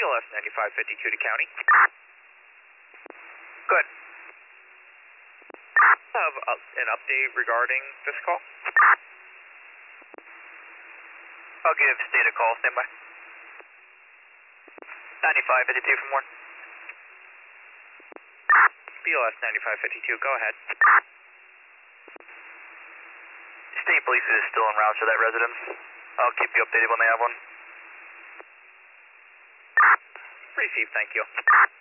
BLS 9552 to county. Good. Have an update regarding this call? I'll give state a call, standby. 9552 from Warren. BLS 9552, go ahead. State police is still en route to that residence. I'll keep you updated when they have one. Received, thank you.